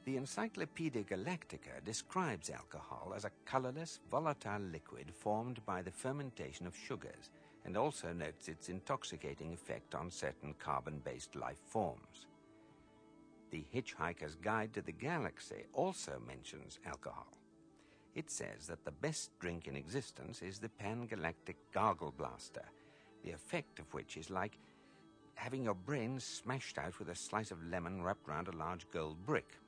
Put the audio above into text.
The Encyclopaedia Galactica describes alcohol as a colorless, volatile liquid formed by the fermentation of sugars, and also notes its intoxicating effect on certain carbon-based life forms. The Hitchhiker's Guide to the Galaxy also mentions alcohol. It says that the best drink in existence is the Pan-Galactic Gargle Blaster, the effect of which is like having your brains smashed out with a slice of lemon wrapped round a large gold brick.